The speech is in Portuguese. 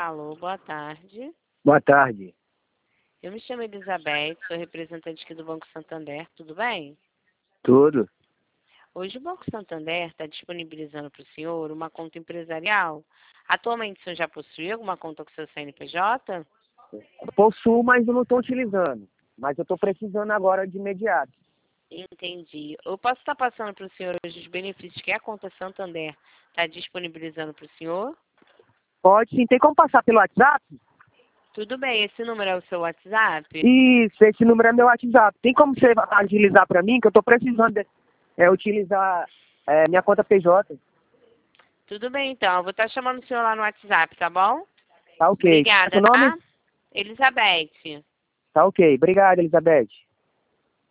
Alô, boa tarde. Boa tarde. Eu me chamo Elizabeth, sou representante aqui do Banco Santander, tudo bem? Tudo. Hoje o Banco Santander está disponibilizando para o senhor uma conta empresarial. Atualmente o senhor já possui alguma conta com seu CNPJ? Possuo, mas eu não estou utilizando. Mas eu estou precisando agora de imediato. Entendi. Eu posso estar passando para o senhor hoje os benefícios que a conta Santander está disponibilizando para o senhor? Pode sim. Tem como passar pelo WhatsApp? Tudo bem, esse número é o seu WhatsApp? Isso, esse número é meu WhatsApp. Tem como você agilizar para mim, que eu estou precisando utilizar minha conta PJ. Tudo bem, então. Eu vou estar chamando o senhor lá no WhatsApp, tá bom? Tá ok. Qual é Obrigada, seu nome? tá? Elizabeth. Tá ok. Obrigado, Elizabeth.